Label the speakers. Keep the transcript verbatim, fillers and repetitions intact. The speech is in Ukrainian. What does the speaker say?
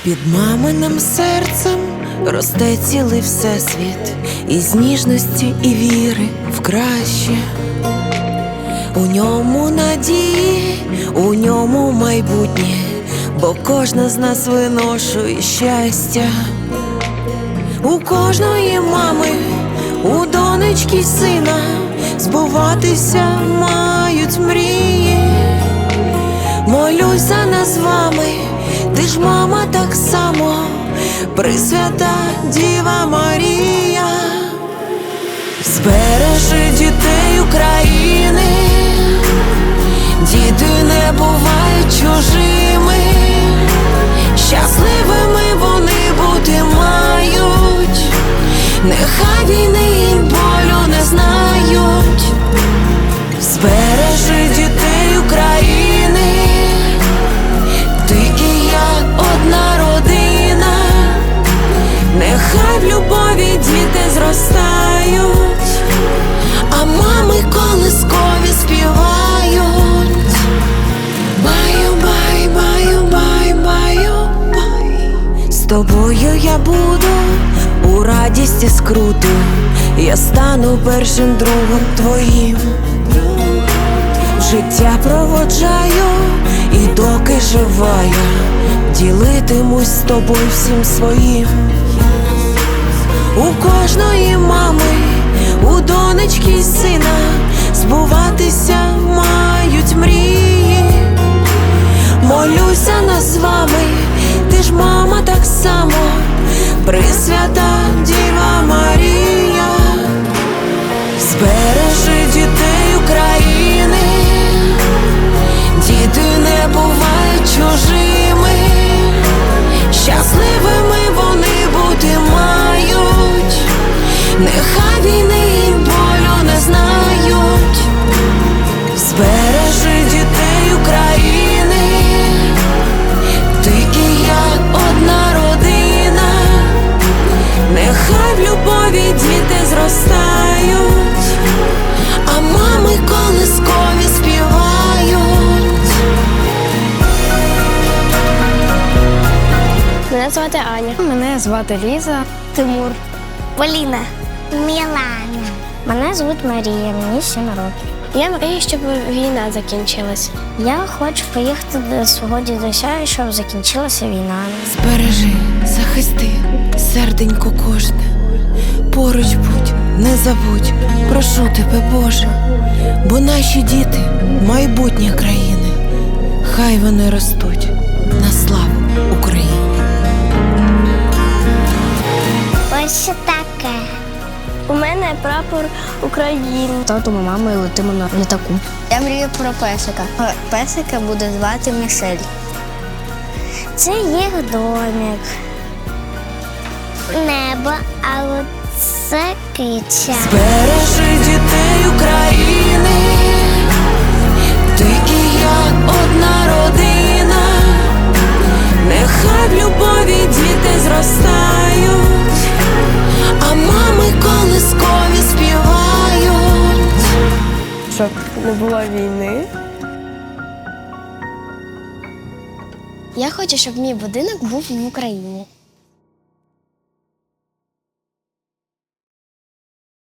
Speaker 1: Під маминим серцем росте цілий всесвіт, із ніжності і віри в краще. У ньому надії, у ньому майбутнє, бо кожна з нас виношує щастя. У кожної мами, у донечки й сина збуватися мають мрії. Молюсь за нас з вами, ти ж мама так само, Пресвята Діва Марія. Збережи дітей України, діти не бувають чужими, щасливими вони бути мають, нехай війни і болю не знають. Збережи дітей України, ти і я одна родина, нехай в любові діти зростають, а мами колискові співають. Баю, бай, баю, бай, баю, бай. З тобою я буду у радісті скруту, я стану першим другом твоїм. Життя проводжаю, і доки жива я ділитимусь з тобою всім своїм. У кожної мами, у донечки й сина збуватися мають мрії. Молюся нас з вами, ти ж мама так само, Пресвята Діва Марія. Збережи дітей України, діти не бувають чужими, щасливими вони бути мають, нехай війни і болю не знають. Збережи дітей України, ти і я одна родина, нехай в любові діти зростають, а мами колискові співають.
Speaker 2: Мене звати Аня. Мене звати Ліза. Тимур.
Speaker 3: Поліна. Мілана.
Speaker 2: Мене звуть Марія, мені сім років. Я мрію, щоб війна закінчилась. Я хочу поїхати до свого дідуся, щоб закінчилася війна.
Speaker 1: Збережи, захисти серденько кожне, поруч будь, не забудь, прошу тебе, Боже, бо наші діти – майбутнє країни, хай вони ростуть на славу України.
Speaker 3: Ось що таке.
Speaker 2: У мене прапор України. Тату, ми мамою летимо на літаку.
Speaker 4: Я мрію про песика. Песика буде звати Мішель.
Speaker 3: Це їх домик. Небо, а от це киця.
Speaker 1: Збережи дітей України, ти і я одна родина, нехай в любові діти зростають, а мами колискові співають.
Speaker 2: Щоб не було війни. Я хочу, щоб мій будинок був в Україні.